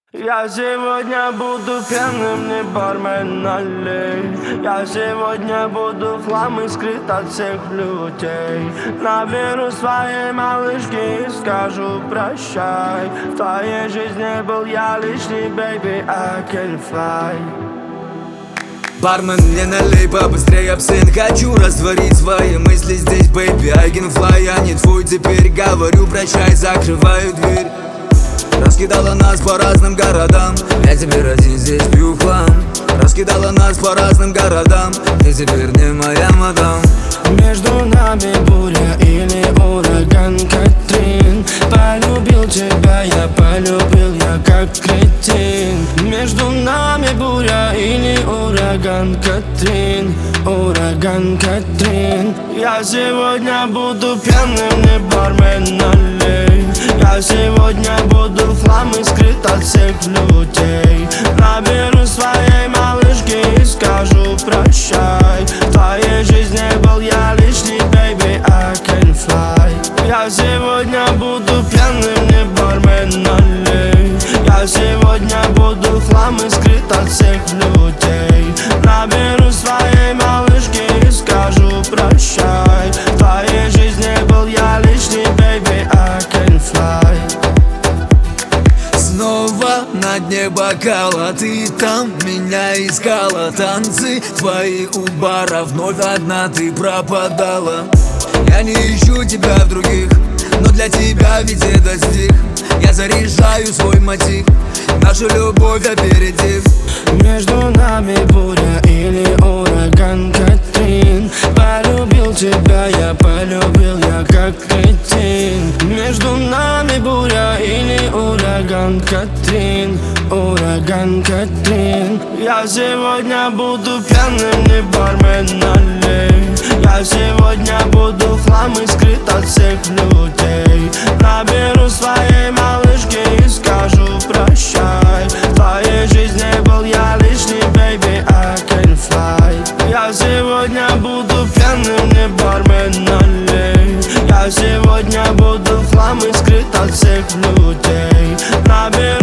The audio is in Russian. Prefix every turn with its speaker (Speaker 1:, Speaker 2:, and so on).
Speaker 1: Я сегодня буду пьяным, не бармен, налей. Я сегодня буду в хлам и скрыт от всех людей. Наберу своей малышки и скажу прощай. В твоей жизни был я лишний, baby, I can fly.
Speaker 2: Бармен, мне налей побыстрее абсент. Хочу растворить свои мысли здесь, baby, I can fly. Я не твой теперь, говорю прощай, закрываю дверь. Раскидала нас по разным городам, я теперь один здесь пью хлам. Раскидала нас по разным городам, ты теперь не моя мадам.
Speaker 1: Между нами буря или ураган, Катрин. Полюбил тебя, я полюбил, я как кретин. Между нами буря или ураган, Катрин. Ураган, Катрин. Я сегодня буду пьяным, не бармен, налей. Я сегодня буду в хлам и скрыт от всех людей. Наберу своей малышки и скажу прощай. В твоей жизни был я лишний, baby, I can fly. Я сегодня буду пьяным, не бармен, налей. Я сегодня буду в хлам и скрыт от всех людей. Наберу своей малышки и скажу прощай. В твоей жизни был я лишний, baby, I can fly.
Speaker 2: Снова на дне бокала, ты там меня искала. Танцы твои у бара, вновь одна ты пропадала. Я не ищу тебя в других, но для тебя ведь это стих. Я заряжаю свой мотив, нашу любовь опередив.
Speaker 1: Между нами буря или ураган, Катрин. Полюбил тебя, я полюбил, я как кретин. Между нами буря или ураган, Катрин. Ураган, Катрин. Я сегодня буду пьяным, не бармен, налей. Я сегодня буду в хлам и скрыт от всех людей. Наберу своей малышки и скажу прощай. В твоей жизни был я лишний, baby, I can fly. Я сегодня буду пьяным, не бармен, налей. Я сегодня буду в хлам и скрыт от всех людей. Наберу